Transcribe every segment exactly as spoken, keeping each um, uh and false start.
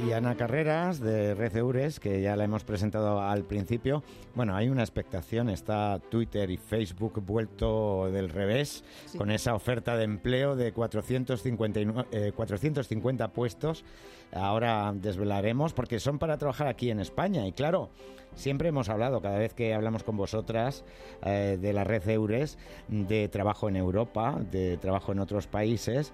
Y Ana Carreras, de Red Eures, que ya la hemos presentado al principio. Bueno, hay una expectación, está Twitter y Facebook vuelto del revés, sí, con esa oferta de empleo de cuatrocientos cincuenta puestos. Ahora desvelaremos, porque son para trabajar aquí en España. Y claro, siempre hemos hablado, cada vez que hablamos con vosotras, eh, de la Red Eures, de trabajo en Europa, de trabajo en otros países,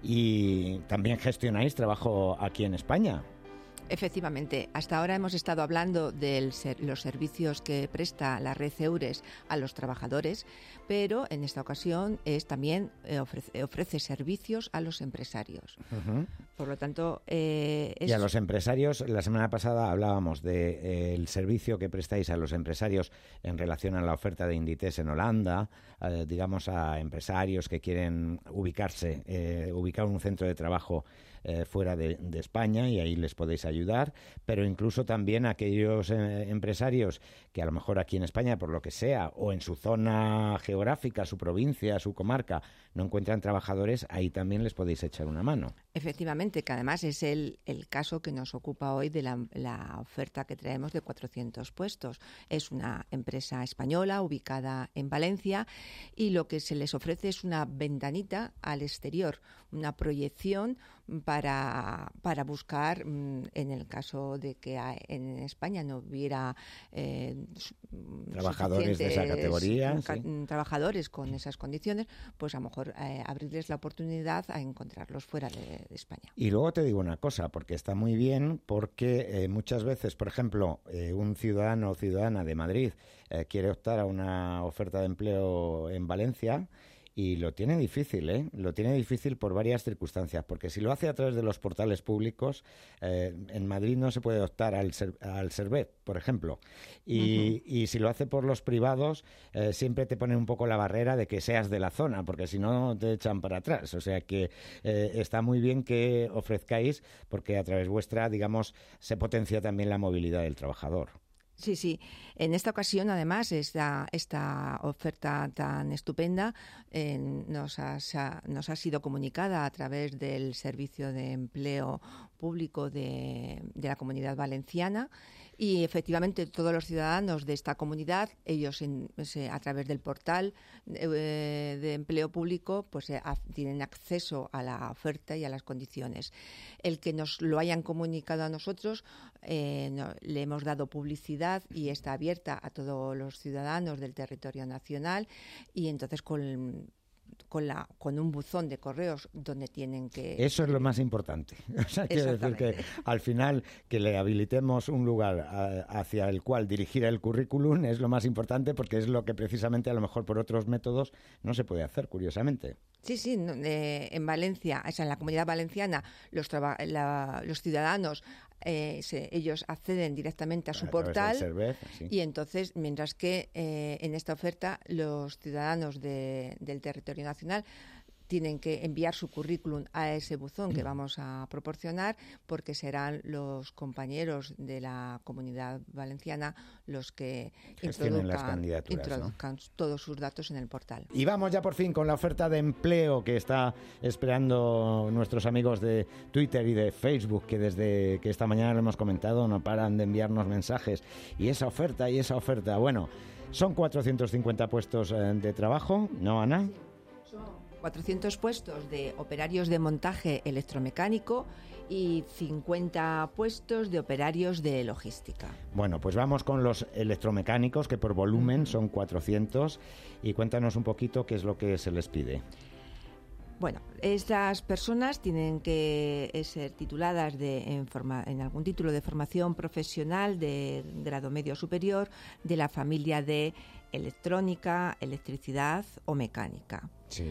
y también gestionáis trabajo aquí en España. Efectivamente, hasta ahora hemos estado hablando de ser, los servicios que presta la Red Eures a los trabajadores, pero en esta ocasión es también eh, ofrece, ofrece servicios a los empresarios. Uh-huh. Por lo tanto, eh, es... Y a los empresarios, la semana pasada hablábamos del de, eh, servicio que prestáis a los empresarios en relación a la oferta de Inditex en Holanda, eh, digamos a empresarios que quieren ubicarse, eh, ubicar un centro de trabajo eh, fuera de, de España, y ahí les podéis ayudar, pero incluso también a aquellos eh, empresarios que a lo mejor aquí en España, por lo que sea, o en su zona geográfica, su provincia, su comarca, no encuentran trabajadores, ahí también les podéis echar una mano. Efectivamente, que además es el, el caso que nos ocupa hoy de la, la oferta que traemos de cuatrocientos puestos. Es una empresa española ubicada en Valencia, y lo que se les ofrece es una ventanita al exterior, una proyección para, para buscar, en el caso de que en España no hubiera eh, trabajadores de esa categoría, ca- sí. trabajadores con esas condiciones, pues a lo mejor eh, abrirles la oportunidad a encontrarlos fuera de de España. Y luego te digo una cosa, porque está muy bien, porque eh, muchas veces, por ejemplo, eh, un ciudadano o ciudadana de Madrid eh, quiere optar a una oferta de empleo en Valencia, y lo tiene difícil, ¿eh? Lo tiene difícil por varias circunstancias, porque si lo hace a través de los portales públicos, eh, en Madrid no se puede optar al, al Servet, por ejemplo, y, uh-huh. y si lo hace por los privados, eh, siempre te ponen un poco la barrera de que seas de la zona, porque si no te echan para atrás. O sea que eh, está muy bien que ofrezcáis, porque a través vuestra, digamos, se potencia también la movilidad del trabajador. Sí, sí. En esta ocasión, además, esta, esta oferta tan estupenda eh, nos, ha, nos ha sido comunicada a través del Servicio de Empleo Público de, de la Comunidad Valenciana, y efectivamente todos los ciudadanos de esta comunidad, ellos en, a través del portal de, de empleo público, pues eh, tienen acceso a la oferta y a las condiciones. El que nos lo hayan comunicado a nosotros, eh, no, le hemos dado publicidad y está abierta a todos los ciudadanos del territorio nacional, y entonces con con la con un buzón de correos donde tienen que... Eso es lo más importante. O sea, quiero decir que al final que le habilitemos un lugar a, hacia el cual dirigir el currículum es lo más importante, porque es lo que precisamente a lo mejor por otros métodos no se puede hacer, curiosamente. Sí, sí, eh, en Valencia, o sea, en la Comunidad Valenciana, los, traba- la, los ciudadanos, eh, se, ellos acceden directamente a su a portal, Servet, sí. Y entonces, mientras que eh, en esta oferta los ciudadanos de, del territorio nacional tienen que enviar su currículum a ese buzón que vamos a proporcionar, porque serán los compañeros de la Comunidad Valenciana los que gestionen las candidaturas, introduzcan ¿no? todos sus datos en el portal. Y vamos ya por fin con la oferta de empleo que está esperando nuestros amigos de Twitter y de Facebook, que desde que esta mañana lo hemos comentado no paran de enviarnos mensajes. Y esa oferta, y esa oferta, bueno, son cuatrocientos cincuenta puestos de trabajo, ¿no, Ana? Sí, son cuatrocientos puestos de operarios de montaje electromecánico y cincuenta puestos de operarios de logística. Bueno, pues vamos con los electromecánicos, que por volumen son cuatrocientos, y cuéntanos un poquito qué es lo que se les pide. Bueno, estas personas tienen que ser tituladas de, en, forma, en algún título de formación profesional de grado medio superior de la familia de electrónica, electricidad o mecánica. Sí.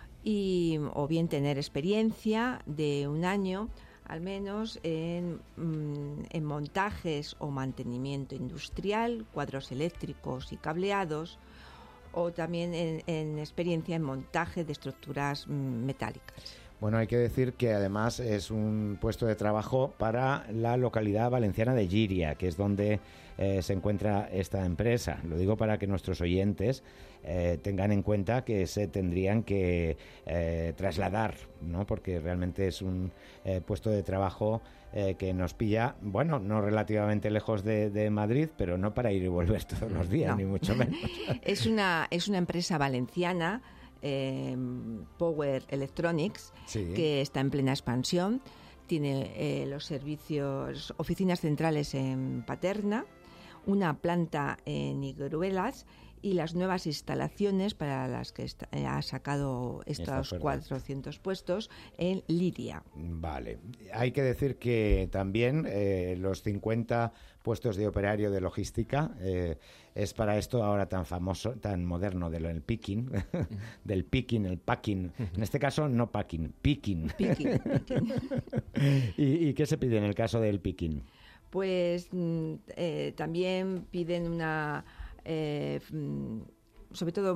Y, o bien tener experiencia de un año al menos en, en montajes o mantenimiento industrial, cuadros eléctricos y cableados, o también en, en experiencia en montaje de estructuras metálicas. Bueno, hay que decir que además es un puesto de trabajo para la localidad valenciana de Llíria, que es donde eh, se encuentra esta empresa. Lo digo para que nuestros oyentes eh, tengan en cuenta que se tendrían que eh, trasladar, ¿no? Porque realmente es un eh, puesto de trabajo eh, que nos pilla, bueno, no relativamente lejos de, de Madrid, pero no para ir y volver todos los días, no. Ni mucho menos. Es una, es una empresa valenciana, Eh, Power Electronics, sí, que está en plena expansión. Tiene eh, los servicios, oficinas centrales en Paterna, una planta en Igueruelas y las nuevas instalaciones para las que está, eh, ha sacado estos cuatrocientos puestos en Llíria. Vale. Hay que decir que también eh, los cincuenta puestos de operario de logística eh, es para esto ahora tan famoso, tan moderno del picking, uh-huh. del picking, el packing. Uh-huh. En este caso no packing, picking. Picking, picking. ¿Y, ¿Y qué se pide en el caso del picking? Pues eh, también piden una... Eh, sobre todo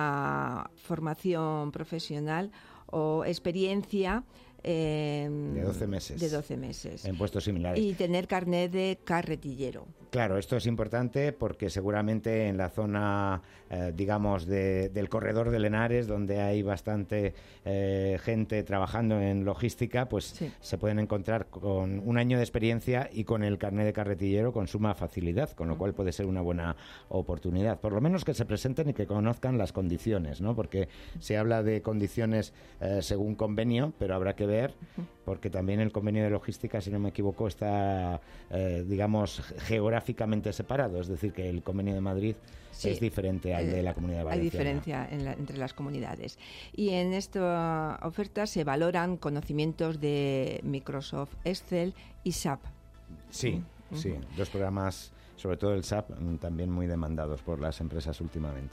una formación profesional o experiencia eh, de doce meses. De doce meses. En puestos similares. Y tener carnet de carretillero. Claro, esto es importante porque seguramente en la zona, eh, digamos, de, del corredor de Henares, donde hay bastante eh, gente trabajando en logística, pues sí, se pueden encontrar con un año de experiencia y con el carnet de carretillero con suma facilidad, con lo cual puede ser una buena oportunidad. Por lo menos que se presenten y que conozcan las condiciones, ¿no? Porque se habla de condiciones eh, según convenio, pero habrá que ver, porque también el convenio de logística, si no me equivoco, está, eh, digamos, geográficamente separado. Es decir, que el convenio de Madrid sí, es diferente al eh, de la Comunidad Valenciana. Hay diferencia en la, entre las comunidades. Y en esta oferta se valoran conocimientos de Microsoft Excel y S A P. Sí, uh-huh. sí. Dos programas, sobre todo el S A P, también muy demandados por las empresas últimamente.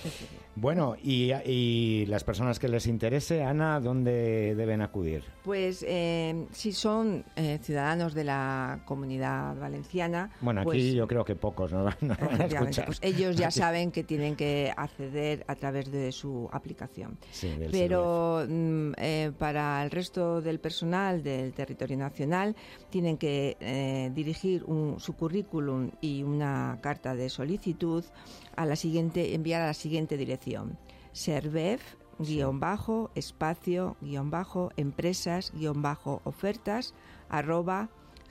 Bueno, y, y las personas que les interese, Ana, ¿dónde deben acudir? Pues eh, si son eh, ciudadanos de la Comunidad Valenciana... Bueno, aquí pues, yo creo que pocos nos van, nos van a escuchar. Pues ellos ya saben que tienen que acceder a través de su aplicación. Sí, del Pero mm, eh, para el resto del personal del territorio nacional tienen que eh, dirigir un, su currículum y una carta de solicitud a la siguiente, enviar a la siguiente dirección: servef guión bajo espacio guión bajo empresas guión bajo ofertas arroba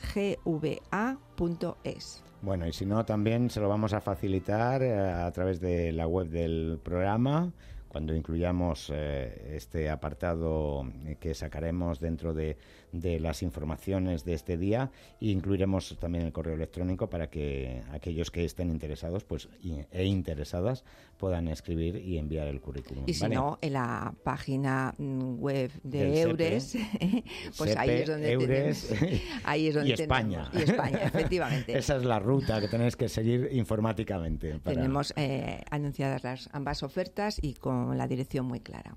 gva punto es. Bueno, y si no, también se lo vamos a facilitar eh, a través de la web del programa, cuando incluyamos eh, este apartado que sacaremos dentro de, de las informaciones de este día, e incluiremos también el correo electrónico para que aquellos que estén interesados pues y, e interesadas puedan escribir y enviar el currículum. Y si ¿vale? no, en la página web de Del Eures, Sepe, pues Sepe, ahí es donde Eures, tenemos, ahí es donde y España. Tenemos, y España, efectivamente. Esa es la ruta que tenéis que seguir informáticamente. Para... Tenemos eh, anunciadas las ambas ofertas y con la dirección muy clara.